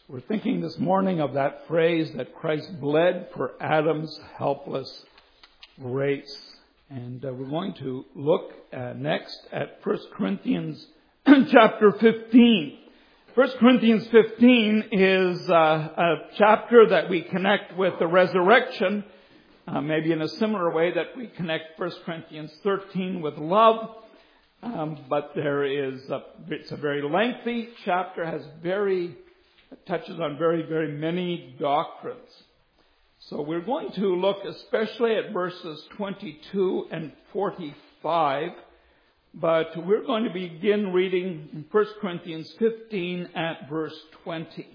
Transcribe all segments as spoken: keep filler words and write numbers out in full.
We're thinking this morning of that phrase that Christ bled for Adam's helpless race. And uh, we're going to look uh, next at First Corinthians chapter fifteen. First Corinthians fifteen is uh, a chapter that we connect with the resurrection, uh, maybe in a similar way that we connect First Corinthians thirteen with love. Um, but there is, a, it's a very lengthy chapter, has very, touches on very, very many doctrines. So we're going to look especially at verses twenty-two and forty-five, but we're going to begin reading in First Corinthians fifteen at verse twenty.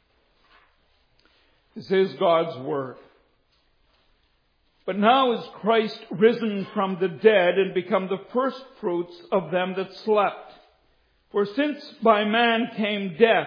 This is God's Word. But now is Christ risen from the dead and become the first fruits of them that slept. For since by man came death,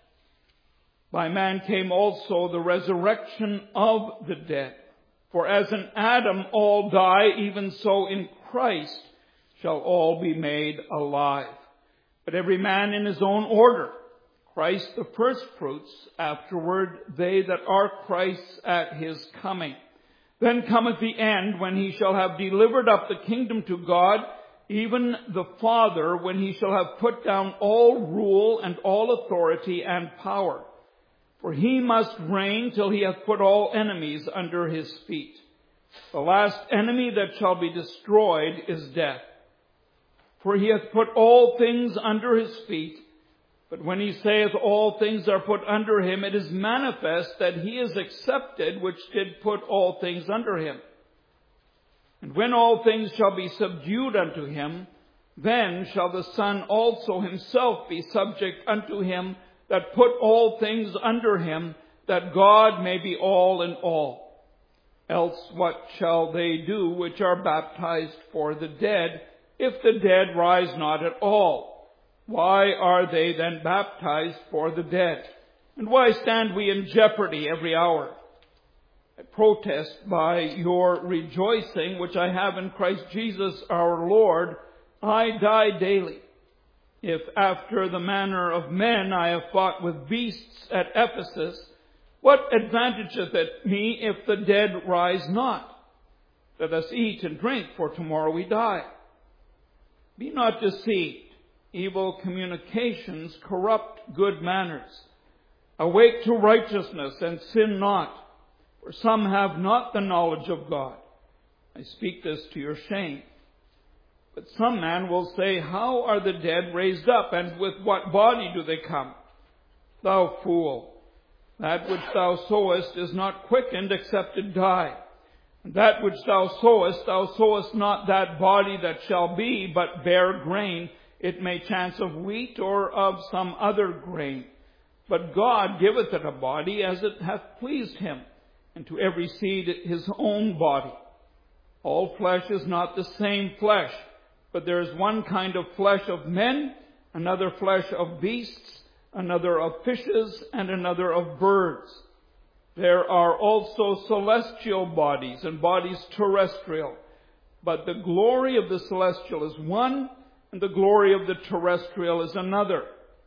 by man came also the resurrection of the dead. For as in Adam all die, even so in Christ shall all be made alive. But every man in his own order. Christ the firstfruits, afterward they that are Christ's at his coming. Then cometh the end, when he shall have delivered up the kingdom to God, even the Father, when he shall have put down all rule and all authority and power. For he must reign till he hath put all enemies under his feet. The last enemy that shall be destroyed is death. For he hath put all things under his feet. But when he saith all things are put under him, it is manifest that he is accepted which did put all things under him. And when all things shall be subdued unto him, then shall the Son also himself be subject unto him that put all things under him, that God may be all in all. Else what shall they do which are baptized for the dead, if the dead rise not at all? Why are they then baptized for the dead? And why stand we in jeopardy every hour? I protest by your rejoicing, which I have in Christ Jesus our Lord, I die daily. If after the manner of men I have fought with beasts at Ephesus, what advantageth it me if the dead rise not? Let us eat and drink, for tomorrow we die. Be not deceived. Evil communications corrupt good manners. Awake to righteousness and sin not, for some have not the knowledge of God. I speak this to your shame. But some man will say, how are the dead raised up, and with what body do they come? Thou fool, that which thou sowest is not quickened except it die. And that which thou sowest, thou sowest not that body that shall be, but bare grain. It may chance of wheat or of some other grain. But God giveth it a body as it hath pleased him, and to every seed his own body. All flesh is not the same flesh, but there is one kind of flesh of men, another flesh of beasts, another of fishes, and another of birds. There are also celestial bodies and bodies terrestrial, but the glory of the celestial is one, and the glory of the terrestrial is another.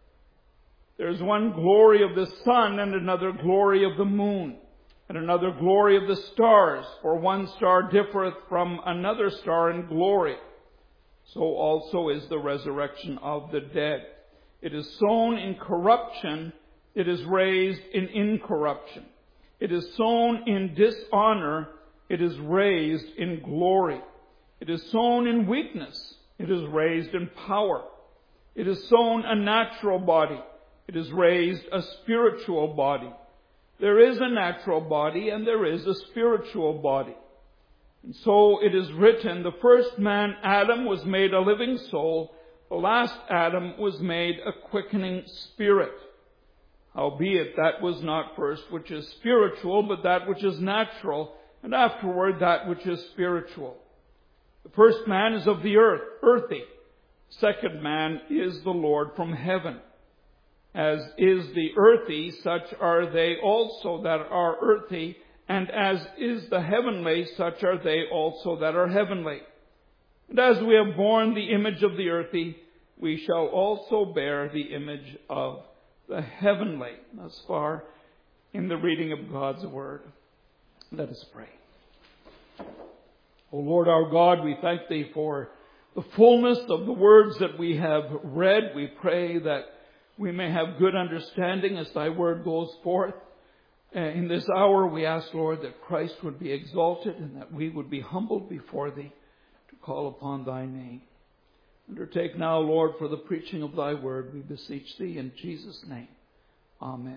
There is one glory of the sun, and another glory of the moon, and another glory of the stars, for one star differeth from another star in glory. So also is the resurrection of the dead. It is sown in corruption, it is raised in incorruption. It is sown in dishonor, it is raised in glory. It is sown in weakness, it is raised in power. It is sown a natural body, it is raised a spiritual body. There is a natural body and there is a spiritual body. And so it is written, the first man, Adam, was made a living soul. The last Adam was made a quickening spirit. Howbeit that was not first which is spiritual, but that which is natural, and afterward that which is spiritual. The first man is of the earth, earthy. Second man is the Lord from heaven. As is the earthy, such are they also that are earthy, and as is the heavenly, such are they also that are heavenly. And as we have borne the image of the earthy, we shall also bear the image of the heavenly, thus far in the reading of God's Word. Let us pray. O Lord our God, we thank Thee for the fullness of the words that we have read. We pray that we may have good understanding as Thy Word goes forth. In this hour we ask, Lord, that Christ would be exalted and that we would be humbled before Thee to call upon Thy name. Undertake now, Lord, for the preaching of Thy Word, we beseech Thee in Jesus' name. Amen.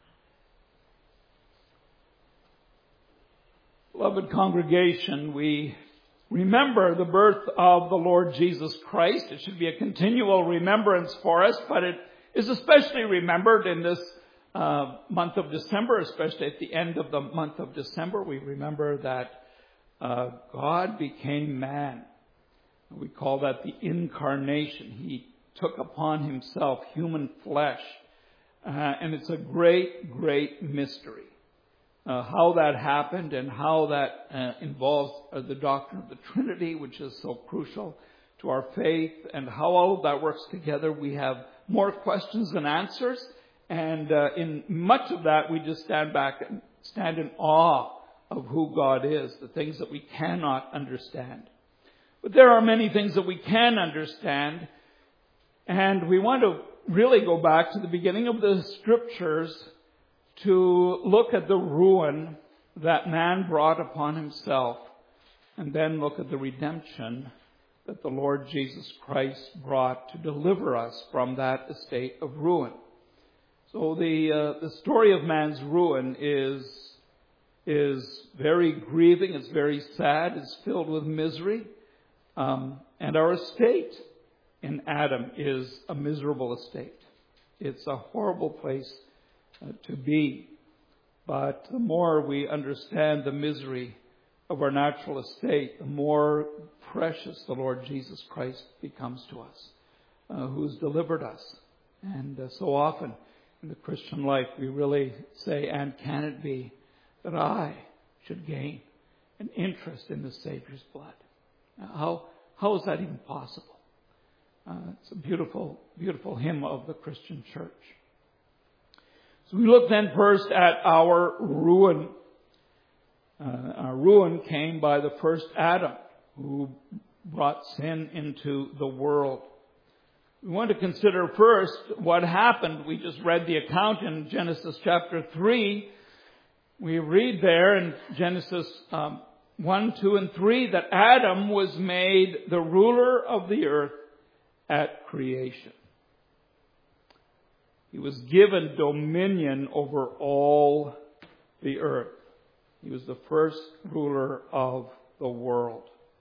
Beloved congregation, we remember the birth of the Lord Jesus Christ. It should be a continual remembrance for us, but it is especially remembered in this uh, month of December, especially at the end of the month of December. We remember that uh, God became man. We call that the incarnation. He took upon Himself human flesh. Uh, and it's a great, great mystery. Uh, how that happened and how that uh, involves uh, the doctrine of the Trinity, which is so crucial to our faith, and how all of that works together. We have more questions than answers. And uh, in much of that, we just stand back and stand in awe of who God is, the things that we cannot understand. But there are many things that we can understand, and we want to really go back to the beginning of the Scriptures to look at the ruin that man brought upon himself, and then look at the redemption that the Lord Jesus Christ brought to deliver us from that estate of ruin. So the uh, the story of man's ruin is is very grieving, it's very sad, it's filled with misery. Um, and our estate in Adam is a miserable estate. It's a horrible place uh, to be. But the more we understand the misery of our natural estate, the more precious the Lord Jesus Christ becomes to us, uh, who's delivered us. And uh, so often in the Christian life, we really say, and can it be that I should gain an interest in the Savior's blood? How how is that even possible? Uh, it's a beautiful, beautiful hymn of the Christian church. So we look then first at our ruin. Uh, our ruin came by the first Adam, who brought sin into the world. We want to consider first what happened. We just read the account in Genesis chapter three. We read there in Genesis um, one, two, and three that Adam was made the ruler of the earth at creation. He was given dominion over all the earth. He was the first ruler of the world.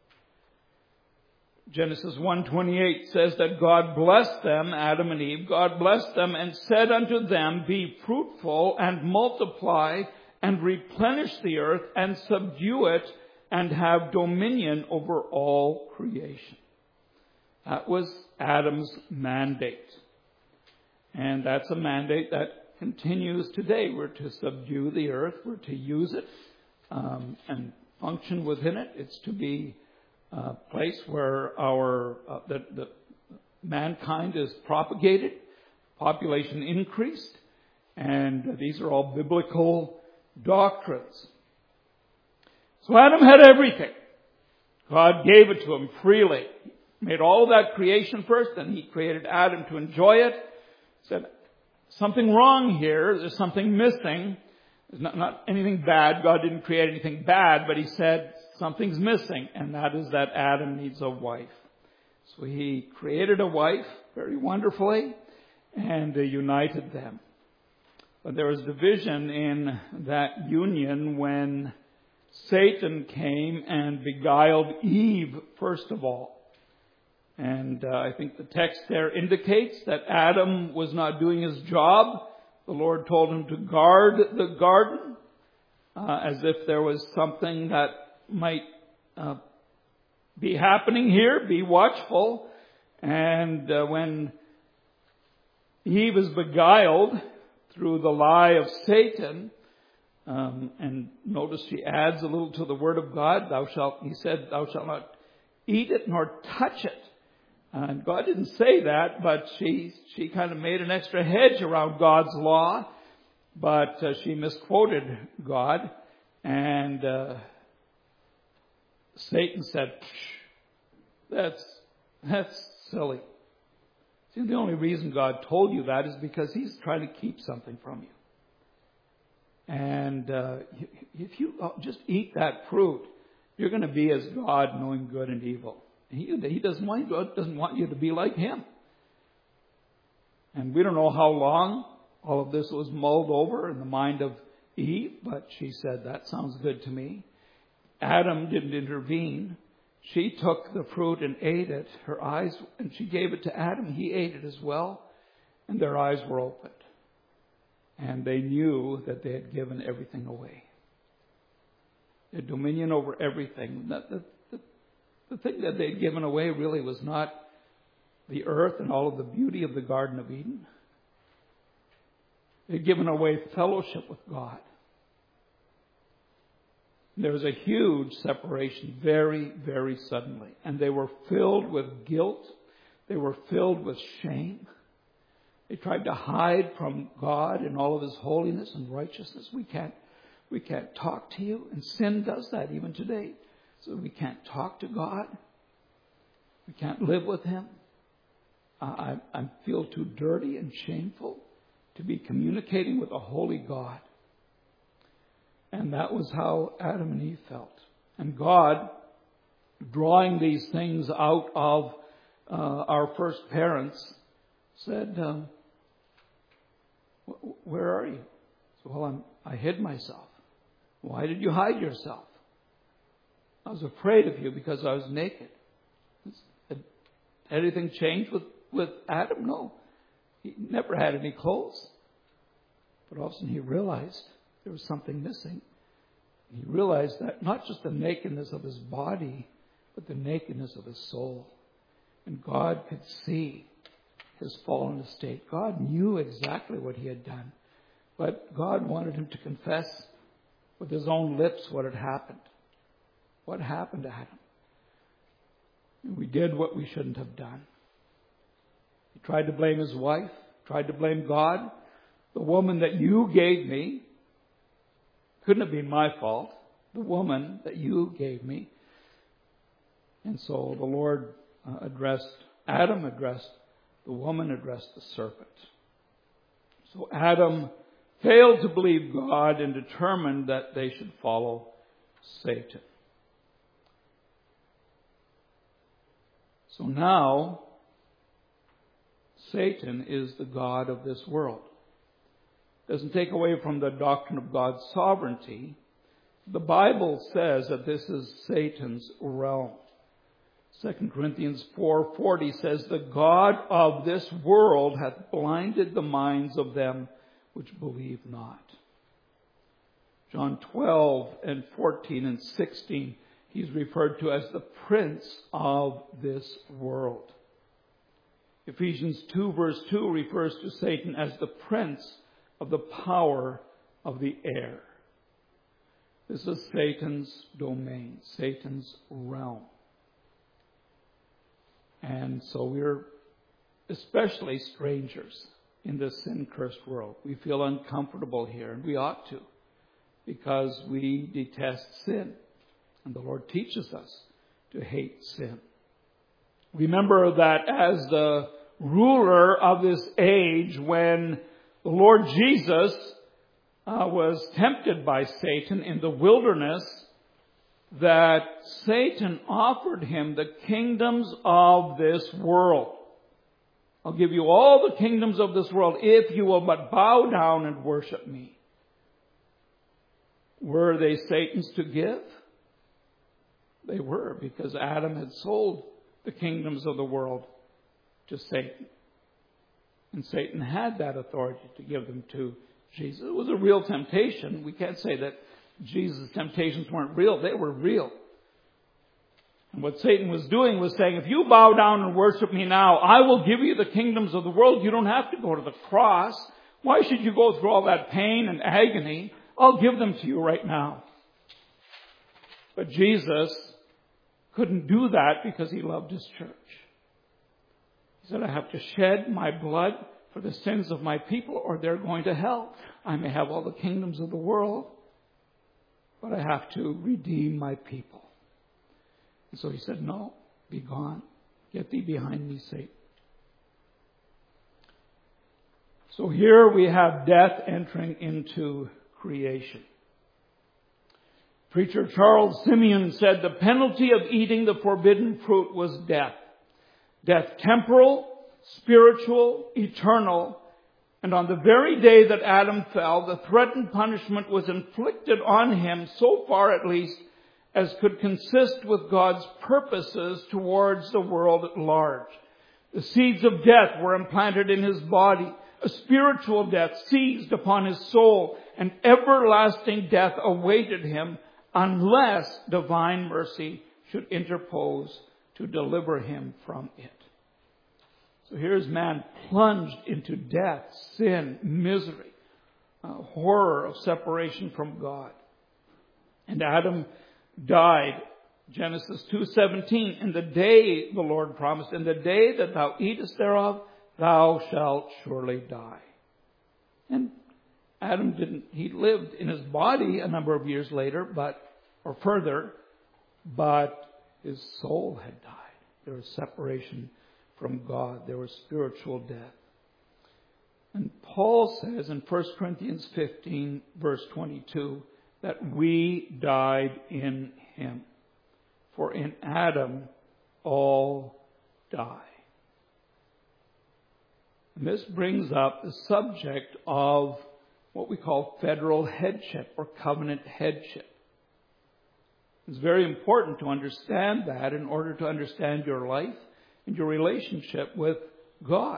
Genesis one twenty-eight says that God blessed them, Adam and Eve, God blessed them and said unto them, be fruitful and multiply and replenish the earth and subdue it and have dominion over all creation. That was Adam's mandate. And that's a mandate that continues today. We're to subdue the earth. We're to use it um, and function within it. It's to be a place where our uh, the, the mankind is propagated, population increased, and these are all biblical doctrines. So Adam had everything. God gave it to him freely. He made all of that creation first, and He created Adam to enjoy it. He said, something wrong here. There's something missing. There's not, not anything bad. God didn't create anything bad, but He said something's missing, and that is that Adam needs a wife. So He created a wife very wonderfully and uh, united them. But there was division in that union when Satan came and beguiled Eve, first of all. And uh, I think the text there indicates that Adam was not doing his job. The Lord told him to guard the garden, uh, as if there was something that might uh, be happening here. Be watchful. And uh, when Eve is beguiled through the lie of Satan, Um, and notice she adds a little to the word of God. Thou shalt, he said, thou shalt not eat it nor touch it. And God didn't say that, but she she kind of made an extra hedge around God's law. But uh, she misquoted God. And uh, Satan said, that's, that's silly. See, the only reason God told you that is because He's trying to keep something from you. And uh, if you just eat that fruit, you're going to be as God, knowing good and evil. He, he doesn't want God doesn't want you to be like Him. And we don't know how long all of this was mulled over in the mind of Eve, but she said, that sounds good to me. Adam didn't intervene. She took the fruit and ate it. Her eyes, and she gave it to Adam. He ate it as well. And their eyes were opened. And they knew that they had given everything away. Their dominion over everything. The, the, the, the thing that they had given away really was not the earth and all of the beauty of the Garden of Eden. They had given away fellowship with God. There was a huge separation very, very suddenly. And they were filled with guilt. They were filled with shame. They tried to hide from God in all of His holiness and righteousness. We can't, we can't talk to you. And sin does that even today. So we can't talk to God. We can't live with Him. I, I feel too dirty and shameful to be communicating with a holy God. And that was how Adam and Eve felt. And God, drawing these things out of uh, our first parents, said, um, where are you? So, well, I'm, I hid myself. Why did you hide yourself? I was afraid of you because I was naked. Had anything changed with, with Adam? No. He never had any clothes. But all of a sudden he realized there was something missing. He realized that not just the nakedness of his body, but the nakedness of his soul. And God could see his fallen estate. God knew exactly what he had done. But God wanted him to confess with his own lips what had happened. What happened to Adam? And we did what we shouldn't have done. He tried to blame his wife, tried to blame God. The woman that you gave me couldn't have been my fault. The woman that you gave me. And so the Lord uh, addressed, Adam addressed the woman, addressed the serpent. So Adam failed to believe God and determined that they should follow Satan. So now, Satan is the god of this world. Doesn't take away from the doctrine of God's sovereignty. The Bible says that this is Satan's realm. Second Corinthians four forty says, the God of this world hath blinded the minds of them which believe not. John twelve and fourteen and sixteen, he's referred to as the prince of this world. Ephesians two verse two refers to Satan as the prince of the power of the air. This is Satan's domain, Satan's realm. And so we're especially strangers in this sin-cursed world. We feel uncomfortable here, and we ought to, because we detest sin. And the Lord teaches us to hate sin. Remember that as the ruler of this age, when the Lord Jesus uh, was tempted by Satan in the wilderness, that Satan offered him the kingdoms of this world. I'll give you all the kingdoms of this world if you will but bow down and worship me. Were they Satan's to give? They were, because Adam had sold the kingdoms of the world to Satan. And Satan had that authority to give them to Jesus. It was a real temptation. We can't say that Jesus' temptations weren't real. They were real. And what Satan was doing was saying, if you bow down and worship me now, I will give you the kingdoms of the world. You don't have to go to the cross. Why should you go through all that pain and agony? I'll give them to you right now. But Jesus couldn't do that because he loved his church. He said, I have to shed my blood for the sins of my people or they're going to hell. I may have all the kingdoms of the world, but I have to redeem my people. And so he said, no, be gone. Get thee behind me, Satan. So here we have death entering into creation. Preacher Charles Simeon said the penalty of eating the forbidden fruit was death. Death temporal, spiritual, eternal. And on the very day that Adam fell, the threatened punishment was inflicted on him, so far at least, as could consist with God's purposes towards the world at large. The seeds of death were implanted in his body. A spiritual death seized upon his soul, and everlasting death awaited him unless divine mercy should interpose to deliver him from it. So here's man plunged into death, sin, misery, uh, horror of separation from God. And Adam died, Genesis two seventeen, in the day the Lord promised, in the day that thou eatest thereof, thou shalt surely die. And Adam didn't, he lived in his body a number of years later, but, or further, but his soul had died. There was separation from God. There was spiritual death. And Paul says in First Corinthians fifteen, verse twenty-two, that we died in him. For in Adam all die. And this brings up the subject of what we call federal headship or covenant headship. It's very important to understand that in order to understand your life and your relationship with God.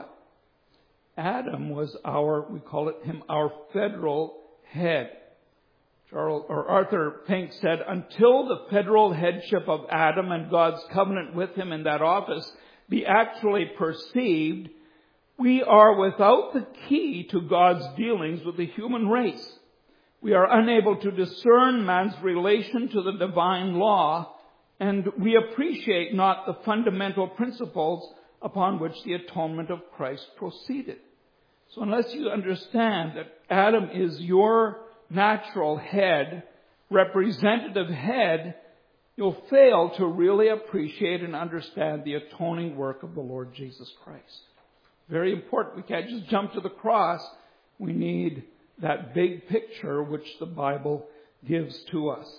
Adam was our, we call it him, our federal head. Charles, or Arthur Pink said, until the federal headship of Adam and God's covenant with him in that office be actually perceived, we are without the key to God's dealings with the human race. We are unable to discern man's relation to the divine law, and we appreciate not the fundamental principles upon which the atonement of Christ proceeded. So unless you understand that Adam is your natural head, representative head, you'll fail to really appreciate and understand the atoning work of the Lord Jesus Christ. Very important. We can't just jump to the cross. We need that big picture which the Bible gives to us.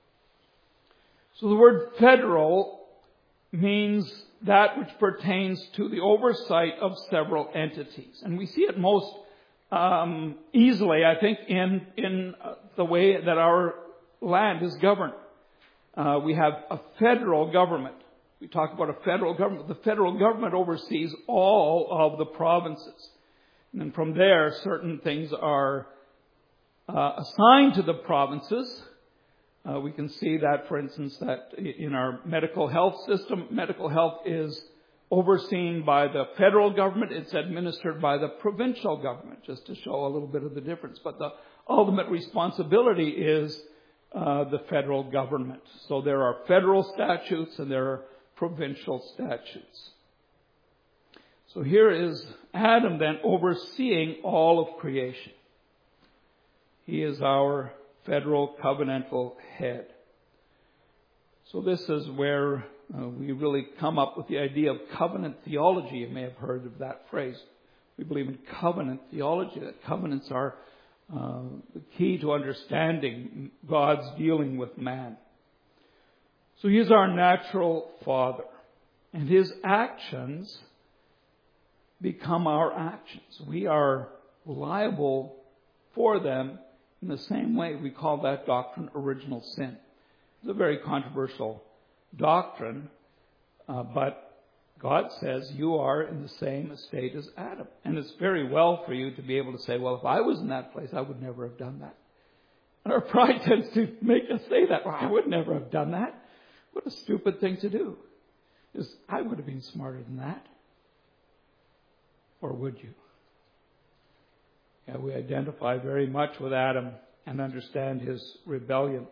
So the word federal means that which pertains to the oversight of several entities. And we see it most um, easily, I think, in, in the way that our land is governed. Uh, we have a federal government. We talk about a federal government. The federal government oversees all of the provinces. And then from there, certain things are uh, assigned to the provinces. Uh, we can see that, for instance, that in our medical health system, medical health is overseen by the federal government. It's administered by the provincial government, just to show a little bit of the difference. But the ultimate responsibility is uh, the federal government. So there are federal statutes and there are provincial statutes. So here is Adam then overseeing all of creation. He is our federal covenantal head. So this is where uh, we really come up with the idea of covenant theology. You may have heard of that phrase. We believe in covenant theology, that covenants are uh, the key to understanding God's dealing with man. So he is our natural father, and his actions become our actions. We are liable for them in the same way. We call that doctrine original sin. It's a very controversial doctrine, uh, but God says you are in the same estate as Adam. And it's very well for you to be able to say, well, if I was in that place, I would never have done that. And our pride tends to make us say that. Well, I would never have done that. What a stupid thing to do. Is I would have been smarter than that. Or would you? Yeah, we identify very much with Adam and understand his rebellion.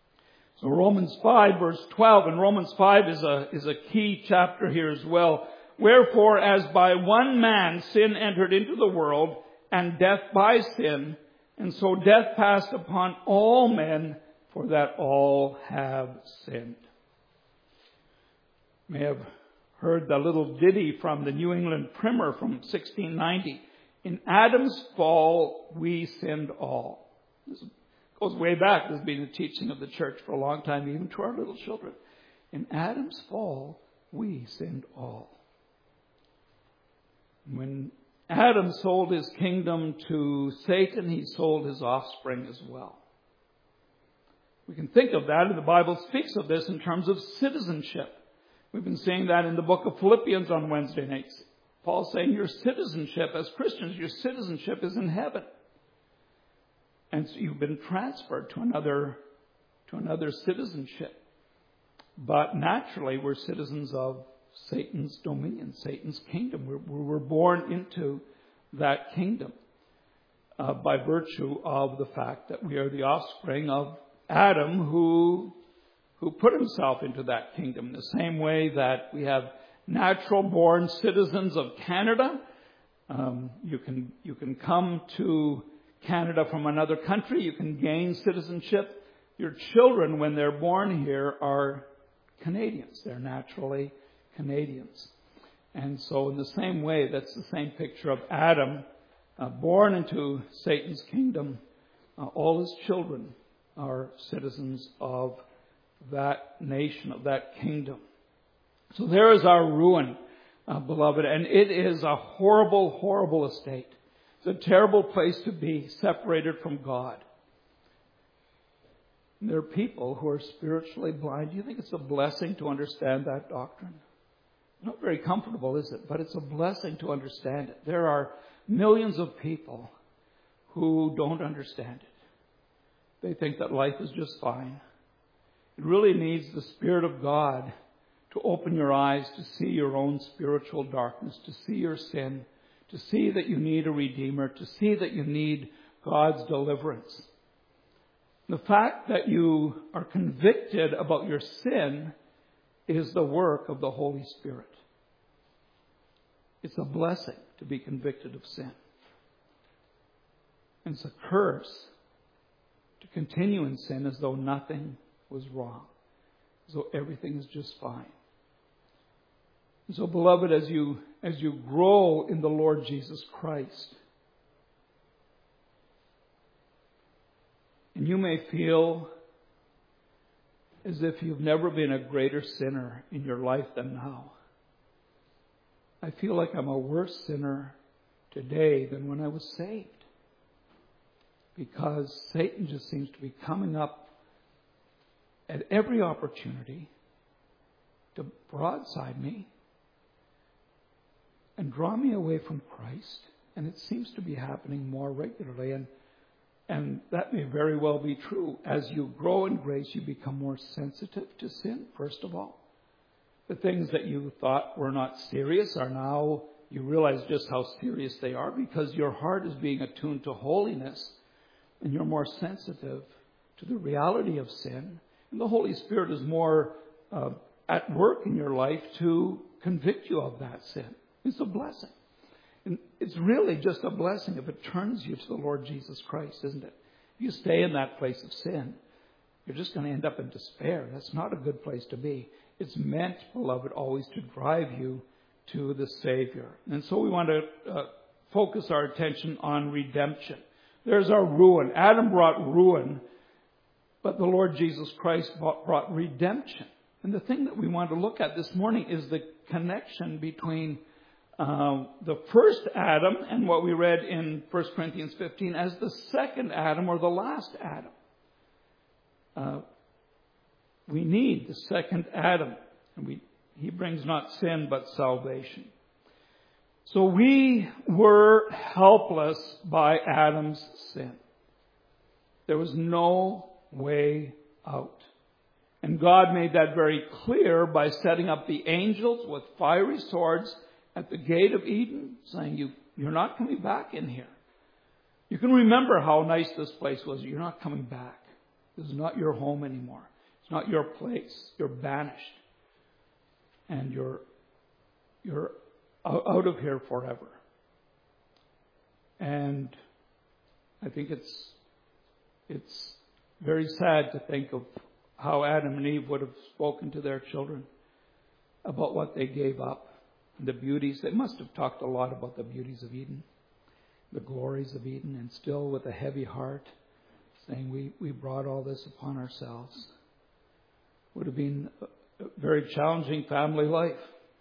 So Romans five verse twelve, and Romans five is a, is a key chapter here as well. Wherefore, as by one man sin entered into the world, and death by sin, and so death passed upon all men, for that all have sinned. You may have heard the little ditty from the New England Primer from sixteen ninety. In Adam's fall, we sinned all. This goes way back. This has been the teaching of the church for a long time, even to our little children. In Adam's fall, we sinned all. When Adam sold his kingdom to Satan, he sold his offspring as well. We can think of that, and the Bible speaks of this in terms of citizenship. We've been seeing that in the book of Philippians on Wednesday nights. Paul's saying your citizenship as Christians, your citizenship is in heaven. And so you've been transferred to another, to another citizenship. But naturally, we're citizens of Satan's dominion, Satan's kingdom. We're, we're born into that kingdom uh, by virtue of the fact that we are the offspring of Adam, who who put himself into that kingdom. The same way that we have natural-born citizens of Canada. Um, you can you can come to Canada from another country. You can gain citizenship. Your children, when they're born here, are Canadians. They're naturally Canadians. And so in the same way, that's the same picture of Adam, uh, born into Satan's kingdom. Uh, all his children are citizens of that nation, of that kingdom. So there is our ruin, uh, beloved, and it is a horrible, horrible estate. It's a terrible place to be, separated from God. And there are people who are spiritually blind. Do you think it's a blessing to understand that doctrine? Not very comfortable, is it? But it's a blessing to understand it. There are millions of people who don't understand it. They think that life is just fine. It really needs the Spirit of God to open your eyes to see your own spiritual darkness, to see your sin, to see that you need a Redeemer, to see that you need God's deliverance. The fact that you are convicted about your sin is the work of the Holy Spirit. It's a blessing to be convicted of sin. And it's a curse to continue in sin as though nothing was wrong, as though everything is just fine. And so, beloved, as you as you grow in the Lord Jesus Christ, and you may feel as if you've never been a greater sinner in your life than now. I feel like I'm a worse sinner today than when I was saved. Because Satan just seems to be coming up at every opportunity to broadside me and draw me away from Christ. And it seems to be happening more regularly. And And that may very well be true. As you grow in grace, you become more sensitive to sin, first of all. The things that you thought were not serious are now, you realize just how serious they are because your heart is being attuned to holiness and you're more sensitive to the reality of sin. And the Holy Spirit is more uh, at work in your life to convict you of that sin. It's a blessing. And it's really just a blessing if it turns you to the Lord Jesus Christ, isn't it? If you stay in that place of sin, you're just going to end up in despair. That's not a good place to be. It's meant, beloved, always to drive you to the Savior. And so we want to uh, focus our attention on redemption. There's our ruin. Adam brought ruin, but the Lord Jesus Christ brought redemption. And the thing that we want to look at this morning is the connection between Uh, the first Adam and what we read in First Corinthians fifteen as the second Adam or the last Adam. Uh, we need the second Adam. And we, he brings not sin but salvation. So we were helpless by Adam's sin. There was no way out. And God made that very clear by setting up the angels with fiery swords at the gate of Eden, saying, you, you're not coming back in here. You can remember how nice this place was. You're not coming back. This is not your home anymore. It's not your place. You're banished. And you're, you're out of here forever. And I think it's it's very sad to think of how Adam and Eve would have spoken to their children about what they gave up, the beauties. They must have talked a lot about the beauties of Eden, the glories of Eden, and still with a heavy heart, saying we, we brought all this upon ourselves. Would have been a very challenging family life.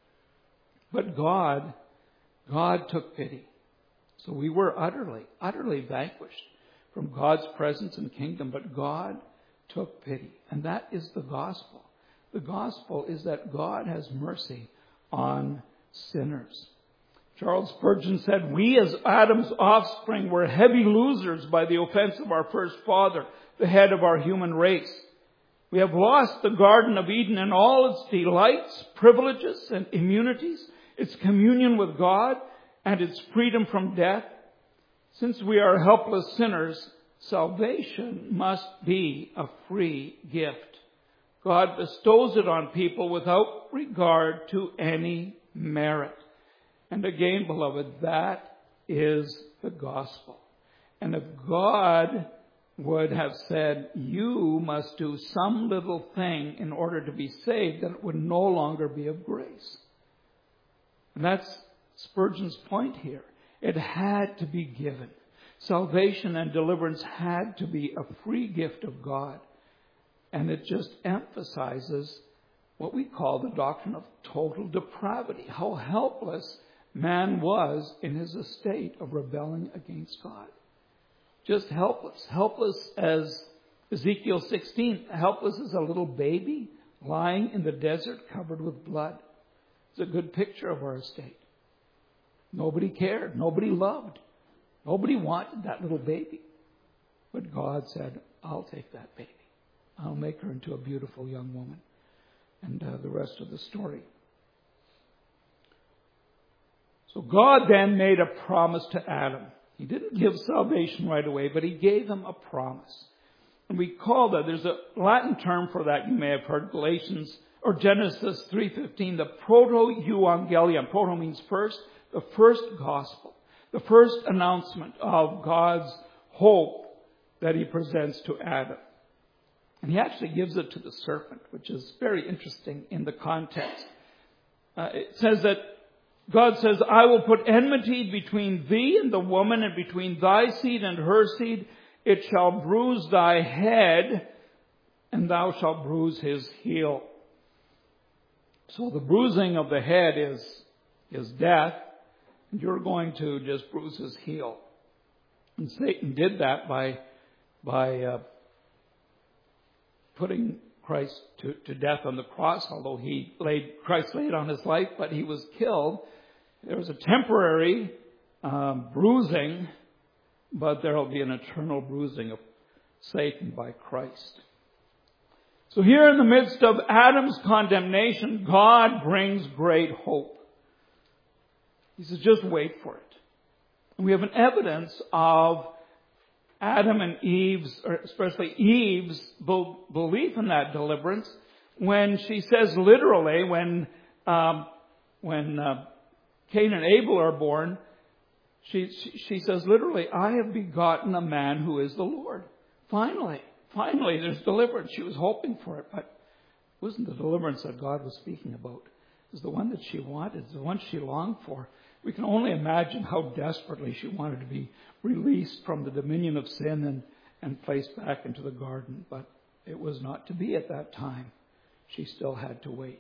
But God, God took pity. So we were utterly, utterly vanquished from God's presence and kingdom. But God took pity. And that is the gospel. The gospel is that God has mercy on sinners. Charles Spurgeon said, we as Adam's offspring were heavy losers by the offense of our first father, the head of our human race. We have lost the Garden of Eden and all its delights, privileges, and immunities, its communion with God, and its freedom from death. Since we are helpless sinners, salvation must be a free gift. God bestows it on people without regard to any merit. And again, beloved, that is the gospel. And if God would have said, you must do some little thing in order to be saved, then it would no longer be of grace. And that's Spurgeon's point here. It had to be given. Salvation and deliverance had to be a free gift of God. And it just emphasizes what we call the doctrine of total depravity. How helpless man was in his estate of rebelling against God. Just helpless. Helpless as Ezekiel sixteen. Helpless as a little baby lying in the desert covered with blood. It's a good picture of our estate. Nobody cared. Nobody loved. Nobody wanted that little baby. But God said, I'll take that baby. I'll make her into a beautiful young woman. And uh, the rest of the story. So God then made a promise to Adam. He didn't give salvation right away, but he gave him a promise. And we call that, there's a Latin term for that, you may have heard, Galatians or Genesis three fifteen, the proto-euangelion. Proto means first, the first gospel, the first announcement of God's hope that he presents to Adam. And he actually gives it to the serpent, which is very interesting in the context. Uh, it says that God says, I will put enmity between thee and the woman, and between thy seed and her seed. It shall bruise thy head, and thou shalt bruise his heel. So the bruising of the head is, is death, and you're going to just bruise his heel. And Satan did that by, by uh, putting Christ to, to death on the cross, although he laid, Christ laid on his life, but he was killed. There was a temporary um, bruising, but there will be an eternal bruising of Satan by Christ. So here in the midst of Adam's condemnation, God brings great hope. He says, just wait for it. And we have an evidence of Adam and Eve's, or especially Eve's, belief in that deliverance when she says literally, when um, when uh, Cain and Abel are born, she, she she says literally, I have begotten a man who is the Lord. Finally, finally, there's deliverance. She was hoping for it, but it wasn't the deliverance that God was speaking about. It was the one that she wanted, the one she longed for. We can only imagine how desperately she wanted to be released from the dominion of sin and, and placed back into the garden. But it was not to be at that time. She still had to wait.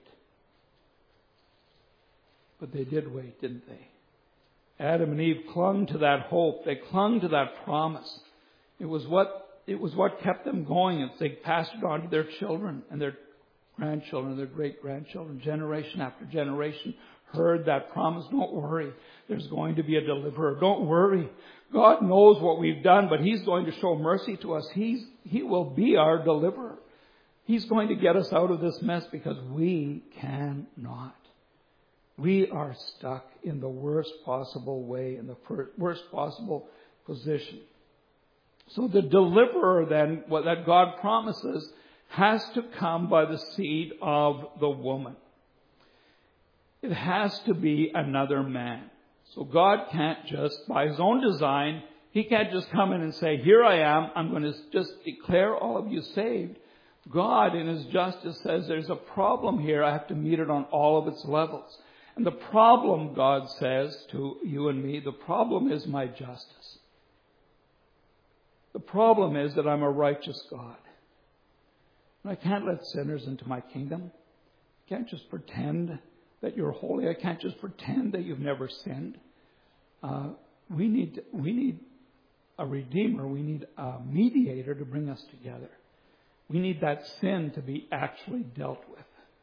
But they did wait, didn't they? Adam and Eve clung to that hope. They clung to that promise. It was what, it was what kept them going as they passed it on to their children and their grandchildren, their great-grandchildren, generation after generation. Heard that promise. Don't worry. There's going to be a deliverer. Don't worry. God knows what we've done, but he's going to show mercy to us. He's, he will be our deliverer. He's going to get us out of this mess because we cannot. We are stuck in the worst possible way, in the worst possible position. So the deliverer then, what that God promises, has to come by the seed of the woman. It has to be another man. So God can't just, by His own design, He can't just come in and say, here I am, I'm going to just declare all of you saved. God, in His justice, says there's a problem here. I have to meet it on all of its levels. And the problem, God says to you and me, the problem is my justice. The problem is that I'm a righteous God. And I can't let sinners into my kingdom. I can't just pretend that you're holy. I can't just pretend that you've never sinned. Uh, we need we need a redeemer. We need a mediator to bring us together. We need that sin to be actually dealt with.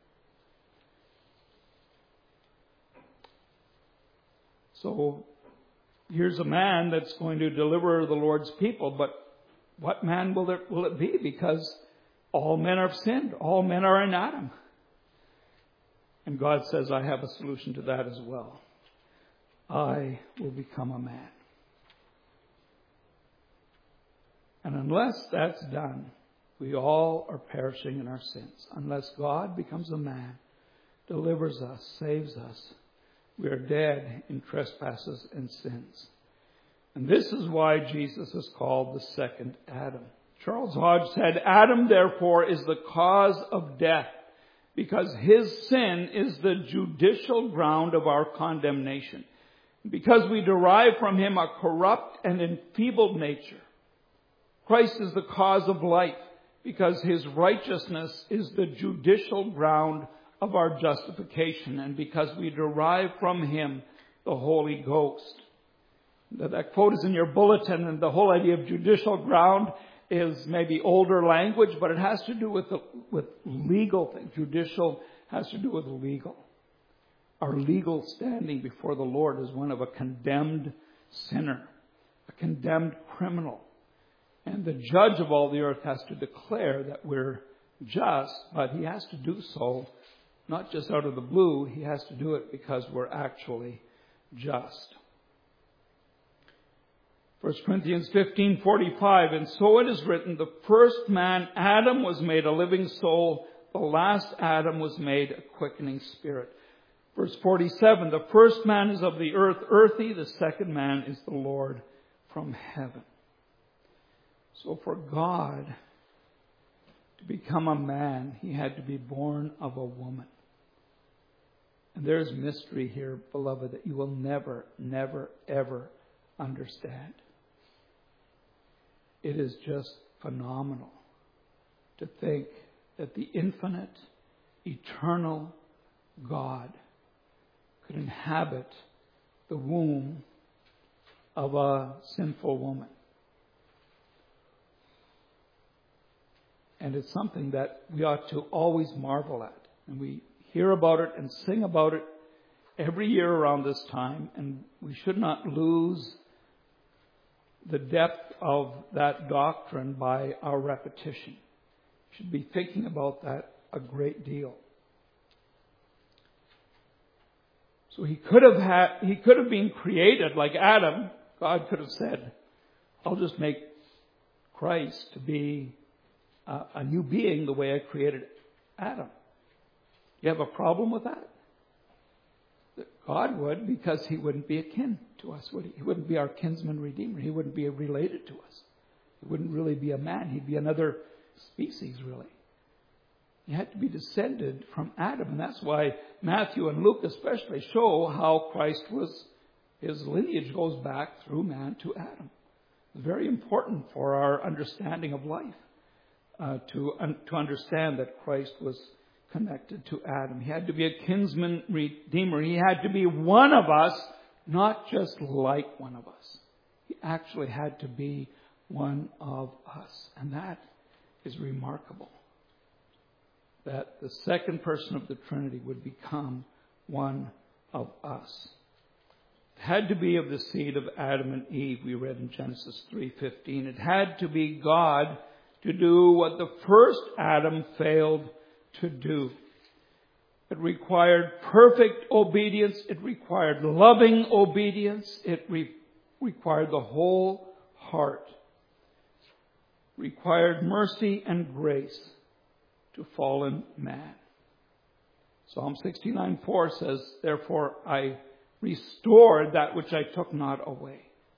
So here's a man that's going to deliver the Lord's people, but what man will it, will it be? Because all men have sinned. All men are in Adam. And God says, I have a solution to that as well. I will become a man. And unless that's done, we all are perishing in our sins. Unless God becomes a man, delivers us, saves us, we are dead in trespasses and sins. And this is why Jesus is called the second Adam. Charles Hodge said, Adam, therefore, is the cause of death, because his sin is the judicial ground of our condemnation. Because we derive from him a corrupt and enfeebled nature. Christ is the cause of life, because his righteousness is the judicial ground of our justification, and because we derive from him the Holy Ghost. That quote is in your bulletin, and the whole idea of judicial ground is maybe older language, but it has to do with the, with legal things. Judicial has to do with legal. Our legal standing before the Lord is one of a condemned sinner, a condemned criminal. And the judge of all the earth has to declare that we're just, but he has to do so not just out of the blue. He has to do it because we're actually just. First Corinthians fifteen forty-five, and so it is written, the first man, Adam, was made a living soul. The last Adam was made a quickening spirit. Verse forty-seven, the first man is of the earth, earthy. The second man is the Lord from heaven. So for God to become a man, he had to be born of a woman. And there's mystery here, beloved, that you will never, never, ever understand. It is just phenomenal to think that the infinite, eternal God could inhabit the womb of a sinful woman. And it's something that we ought to always marvel at. And we hear about it and sing about it every year around this time. And we should not lose the depth of that doctrine by our repetition. We should be thinking about that a great deal. So he could have had, he could have been created like Adam. God could have said, I'll just make Christ to be a, a new being the way I created Adam. You have a problem with that? God would, because he wouldn't be akin to us, would he? He wouldn't be our kinsman redeemer. He wouldn't be related to us. He wouldn't really be a man. He'd be another species, really. He had to be descended from Adam. And that's why Matthew and Luke especially show how Christ was, his lineage goes back through man to Adam. It's very important for our understanding of life uh, to, un- to understand that Christ was connected to Adam. He had to be a kinsman redeemer. He had to be one of us, not just like one of us. He actually had to be one of us. And that is remarkable. That the second person of the Trinity would become one of us. It had to be of the seed of Adam and Eve, we read in Genesis three fifteen. It had to be God to do what the first Adam failed to do. It required perfect obedience. It required loving obedience. It re- required the whole heart. It required mercy and grace to fallen man. Psalm sixty-nine four says, therefore I restored that which I took not away.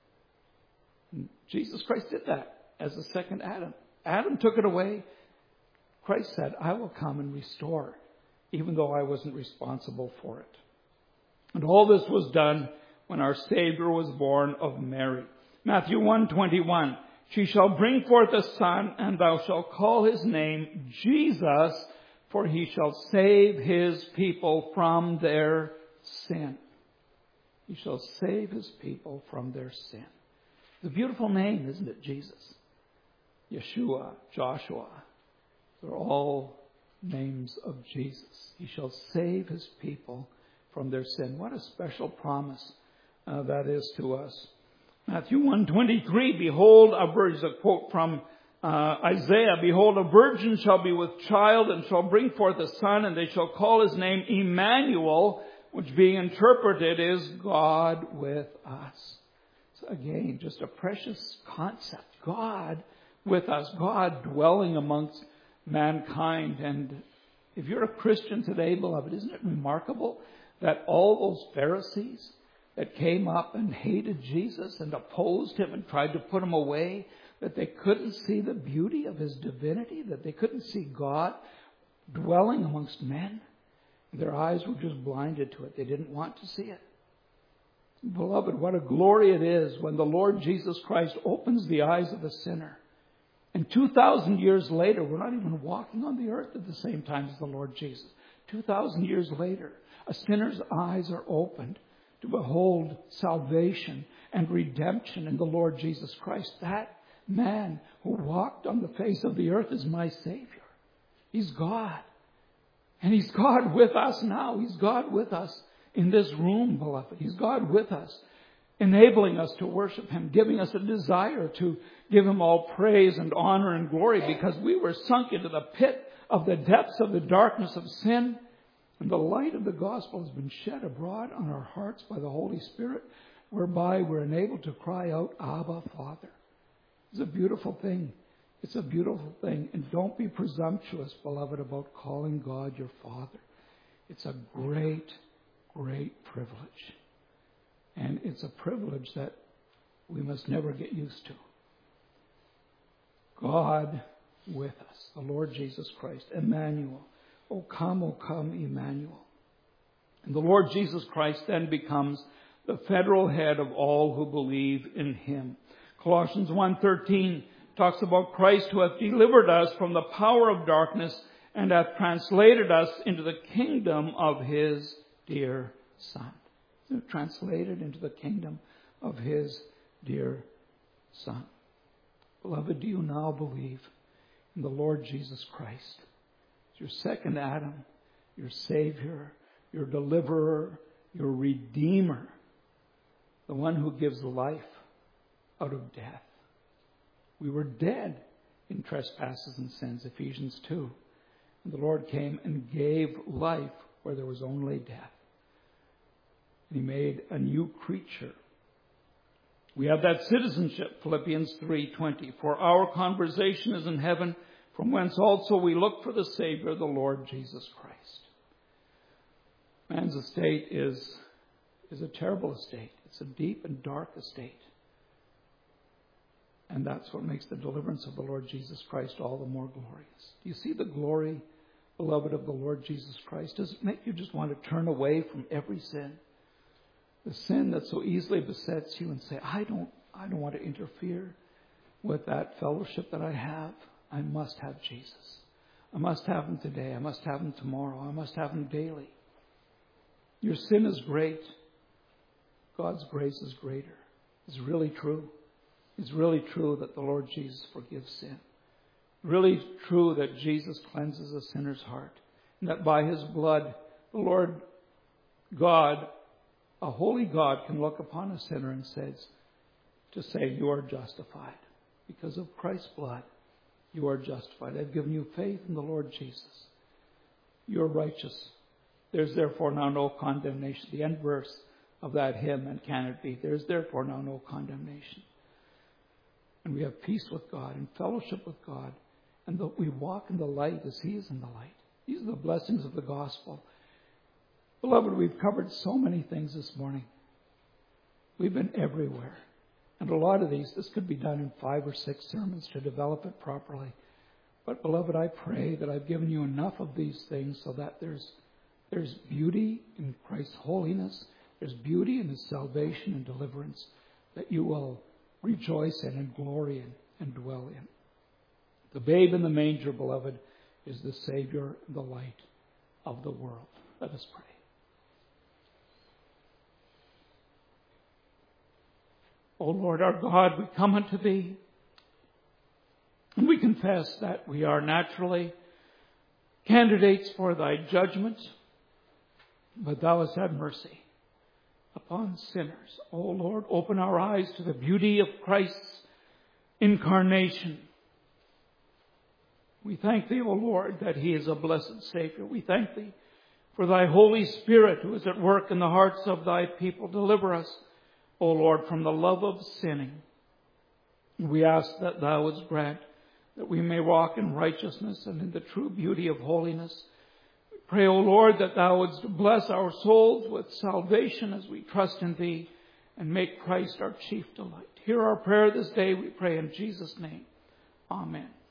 And Jesus Christ did that as the second Adam. Adam took it away. Christ said, I will come and restore, even though I wasn't responsible for it. And all this was done when our Savior was born of Mary. Matthew one twenty-one, she shall bring forth a son, and thou shalt call his name Jesus, for he shall save his people from their sin. He shall save his people from their sin. It's a beautiful name, isn't it, Jesus? Yeshua, Joshua. They're all names of Jesus. He shall save his people from their sin. What a special promise uh, that is to us. Matthew one twenty-three, behold, a virgin, a quote from uh, Isaiah, behold, a virgin shall be with child and shall bring forth a son, and they shall call his name Emmanuel, which being interpreted is God with us. So again, just a precious concept. God with us. God dwelling amongst mankind. And if you're a Christian today, beloved, isn't it remarkable that all those Pharisees that came up and hated Jesus and opposed him and tried to put him away, that they couldn't see the beauty of his divinity, that they couldn't see God dwelling amongst men? Their eyes were just blinded to it. They didn't want to see it. Beloved, what a glory it is when the Lord Jesus Christ opens the eyes of a sinner. And two thousand years later, we're not even walking on the earth at the same time as the Lord Jesus. two thousand years later, a sinner's eyes are opened to behold salvation and redemption in the Lord Jesus Christ. That man who walked on the face of the earth is my Savior. He's God. And He's God with us now. He's God with us in this room, beloved. He's God with us, enabling us to worship Him, giving us a desire to give Him all praise and honor and glory, because we were sunk into the pit of the depths of the darkness of sin, and the light of the gospel has been shed abroad on our hearts by the Holy Spirit, whereby we're enabled to cry out, Abba, Father. It's a beautiful thing. It's a beautiful thing. And don't be presumptuous, beloved, about calling God your Father. It's a great, great privilege. And it's a privilege that we must never get used to. God with us, the Lord Jesus Christ, Emmanuel. O come, O come, Emmanuel. And the Lord Jesus Christ then becomes the federal head of all who believe in Him. Colossians one thirteen talks about Christ who hath delivered us from the power of darkness and hath translated us into the kingdom of His dear Son. Translated into the kingdom of His dear Son. Beloved, do you now believe in the Lord Jesus Christ? Your second Adam, your Savior, your Deliverer, your Redeemer, the one who gives life out of death. We were dead in trespasses and sins, Ephesians two. And the Lord came and gave life where there was only death. And He made a new creature. We have that citizenship, Philippians three twenty. For our conversation is in heaven, from whence also we look for the Savior, the Lord Jesus Christ. Man's estate is, is a terrible estate. It's a deep and dark estate. And that's what makes the deliverance of the Lord Jesus Christ all the more glorious. Do you see the glory, beloved, of the Lord Jesus Christ? Does it make you just want to turn away from every sin? The sin that so easily besets you and say, I don't, I don't want to interfere with that fellowship that I have. I must have Jesus. I must have Him today. I must have Him tomorrow. I must have Him daily. Your sin is great. God's grace is greater. It's really true. It's really true that the Lord Jesus forgives sin. Really true that Jesus cleanses a sinner's heart. And that by His blood, the Lord God, a holy God, can look upon a sinner and says, to say, you are justified. Because of Christ's blood, you are justified. I've given you faith in the Lord Jesus. You are righteous. There's therefore now no condemnation. The end verse of that hymn, and can it be? There's therefore now no condemnation. And we have peace with God and fellowship with God. And that we walk in the light as He is in the light. These are the blessings of the gospel. Beloved, we've covered so many things this morning. We've been everywhere. And a lot of these, this could be done in five or six sermons to develop it properly. But beloved, I pray that I've given you enough of these things so that there's there's beauty in Christ's holiness. There's beauty in His salvation and deliverance that you will rejoice in and glory in and dwell in. The babe in the manger, beloved, is the Savior and the light of the world. Let us pray. O Lord our God, we come unto Thee, and we confess that we are naturally candidates for Thy judgment, but Thou hast had mercy upon sinners. O Lord, open our eyes to the beauty of Christ's incarnation. We thank Thee, O Lord, that He is a blessed Savior. We thank Thee for Thy Holy Spirit who is at work in the hearts of Thy people. Deliver us, O Lord, from the love of sinning. We ask that Thou wouldst grant that we may walk in righteousness and in the true beauty of holiness. We pray, O Lord, that Thou wouldst bless our souls with salvation as we trust in Thee and make Christ our chief delight. Hear our prayer this day, we pray in Jesus' name. Amen.